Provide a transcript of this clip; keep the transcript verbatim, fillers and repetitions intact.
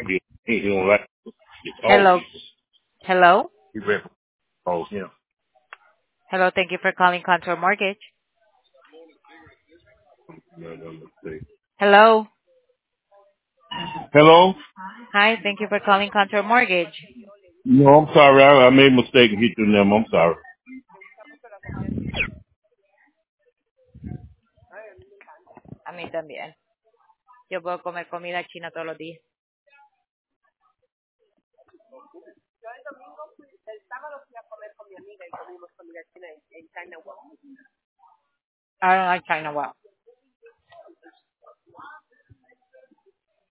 He, he don't like to call Hello. people. Hello. He ready to call him. Hello. Thank you for calling Contour Mortgage. No, no mistake. Hello. Hello? Hi. Thank you for calling Contour Mortgage. No, I'm sorry. I, I made a mistake and hit your name. I'm sorry. A mí también. Yo puedo comer comida china todos los días. I don't like China well.